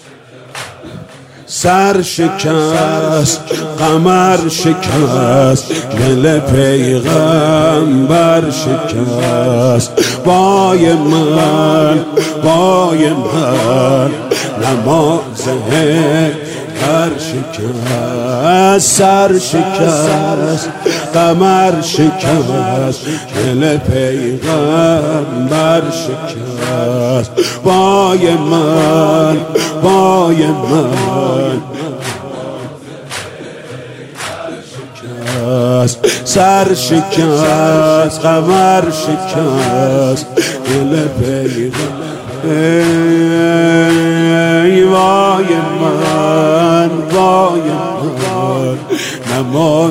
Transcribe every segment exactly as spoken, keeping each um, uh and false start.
سر شکست قمر شکست دل پیغمبر شکست وای من وای من نماز هر شکست سر شکست قمر شکست دل پیغمبر شکست وای من وای من سر شکست قمر شکست دل پیغمبر ای وای من وای من نماز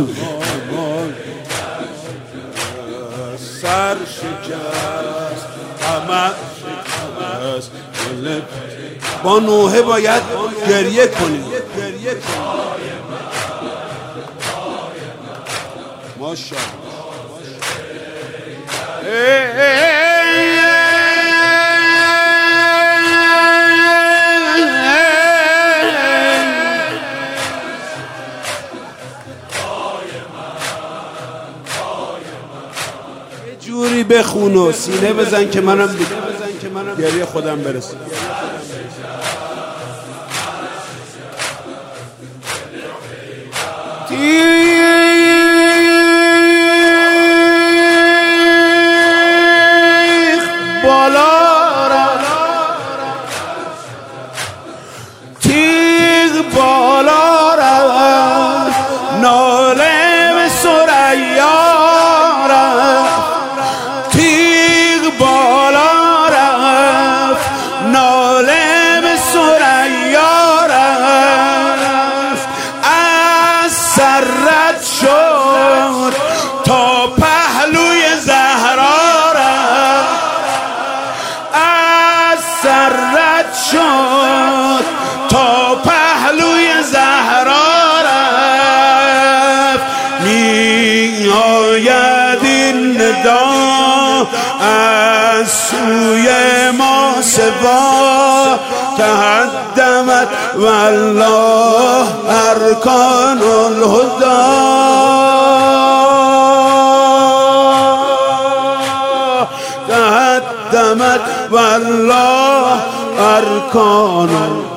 سر شکست قمر شکست دل با نوحه باید گریه کنیم ماشاءالله جوری بخون و سینه بزن که منم گریه خودم برسه تیغ بالا رفت تیغ بالا رفت ناله به ثریا رفت تیغ بالا رفت ناله به ثریا رفت از سر رد شد تا پهلوی زهرا رفت از سر رد شد تا پهلوی زهرا رفت می آید این ندا از سوی ما سوا تهدمت والله ارکان الهدی تهدمت والله ارکان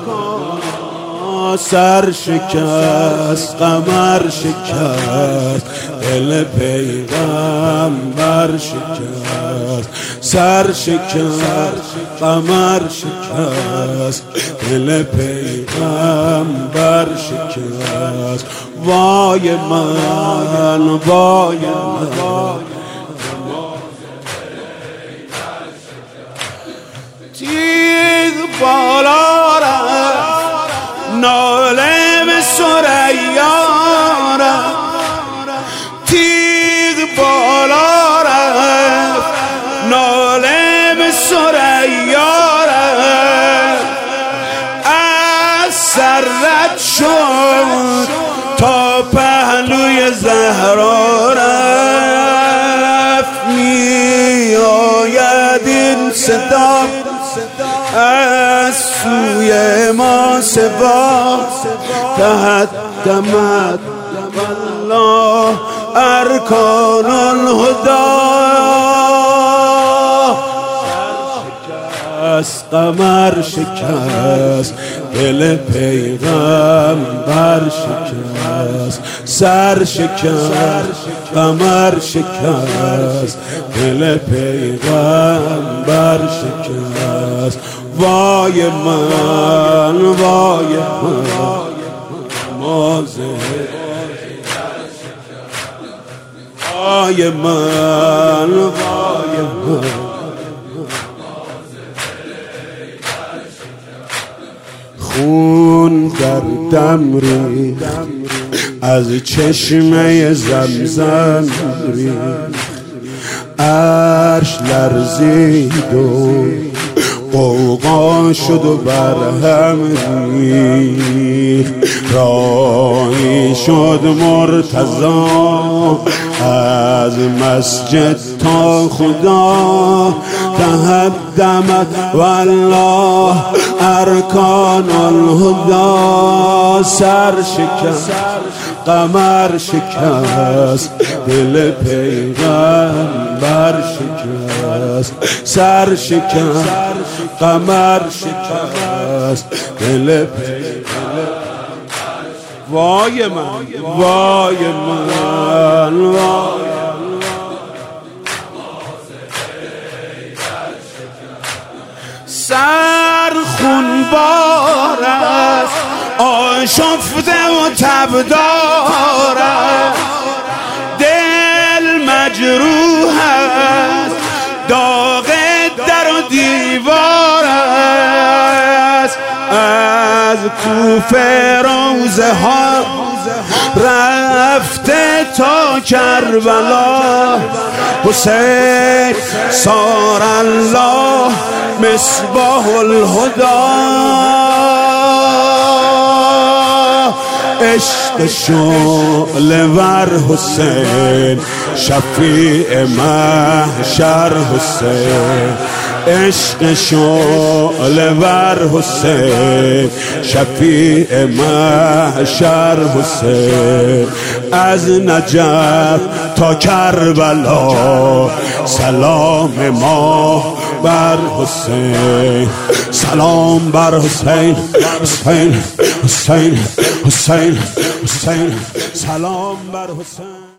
سر شکست قمر شکست دل پیغمبر شکست سر شکست قمر شکست دل پیغمبر شکست وای من وای من تیغ بالا رفت ناله به ثریا رفت تیغ بالا رفت ناله به ثریا رفت از سر رد شد تا پهلوی زهرا رفت می آید این صدا از سوی ما سوا تهدمت والله ارکان الهدی شکست قمر شکست دل پیغمبر شکست سر شکست قمر شکست دل پیغمبر شکست وای من وای من مازه وای من وای من خون در دم ریخت از چشمه زمزم ریخت عرش لرزید و قوقا شد و برهم ریخت، راهی شد مرتضی از مسجد تا خدا، تهدمت والله ارکان الهدی. سر شکست قمر شکست دل پیغمبر شکست، سر شکست قمر شکست دل پیغمبر. وای من وای من وای سر خونبار است، آشفته و تبدار است، دل مجروح است، داغ در و دیوار است. از کوفه روزه ها رفته تا کربلا، حسین صار الله مصباح الهدی. عشق شعله ور حسین شفیع محشر حسین، عشق شعله ور حسین شفیع محشر حسین. از نجف تا کربلا سلام ما بر حسین، سلام بر حسین، حسین حسین حسین حسین، سلام بر حسین.